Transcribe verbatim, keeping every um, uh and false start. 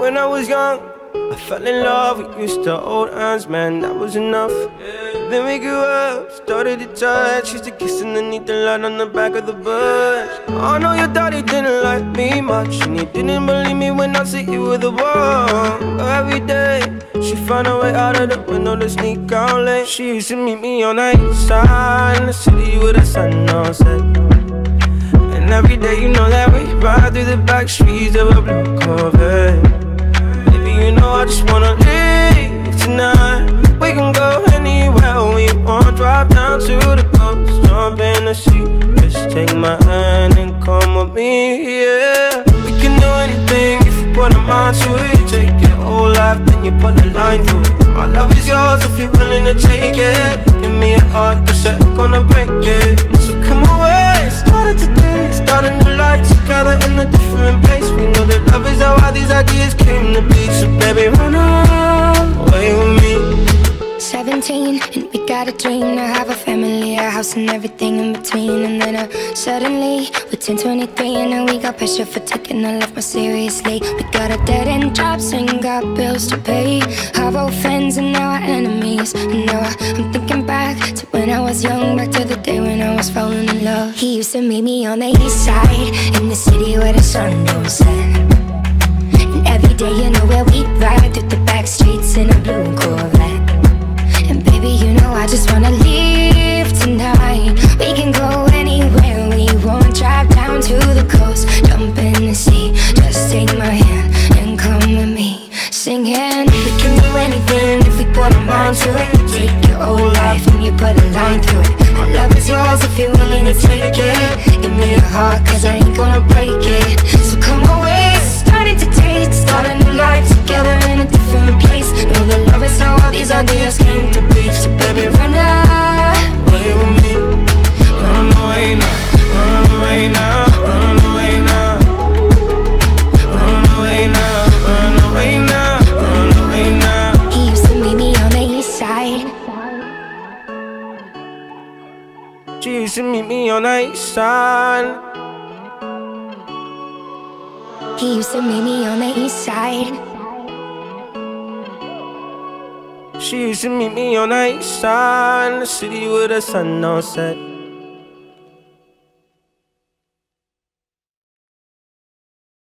when I was young, I fell in love. We used to hold hands, man, that was enough. Then we grew up, started to touch. Used to kiss underneath the light on the back of the bus. I know your daddy didn't like me much, and he didn't believe me when I said you were the one. Every day, she found a way out of the window to sneak out late. She used to meet me on the east side in the city with the sun on set. And every day, you know that we ride through the back streets of a blue Corvette. Baby, you know I just wanna leave tonight. We can go anywhere we want. Drive down to the coast, jump in the sea. Just take my hand and come with me, yeah. We can do anything if you put a mind to it. Take your whole life, then you put a line through it. My love is yours if you're willing to take it. Give me a heart that's gonna break it. So come away, started today, start a new life together in a different place. We know that love is how all these ideas came to be. So baby, run away with me. Seventeen, and we got a dream to have a family, a house and everything in between. And then uh, suddenly, we're ten twenty-three, and now we got pressure for taking our life more seriously. We got a dead-end jobs and got bills to pay. Our old friends and now our enemies. And now I, I'm thinking back to when I was young, back to the day when I was falling in love. He used to meet me on the east side, in the city where the sun don't set. And every day, you know where we ride through the back streets in a blue Corvette. And baby, you know I just wanna leave tonight. We can go anywhere we want. Drive down to the coast, jump in the sea. Just take my hand and come with me, singing. We can do anything if we put our mind to it. Take your whole life and you put a line through it. My love is yours if you're willing to take it. Give me your heart, cause I ain't gonna break it. So come away, starting to taste. Start a new life together in a different place. Know that love is how all these ideas came to be. So baby, run away with me. Run away now, run away now, run away now. Run away now, run away now, run away now. He used to meet me on the east side. She used to meet me on the east side. He used to meet me on the east side. She used to meet me on the east side in the city with the sun on set.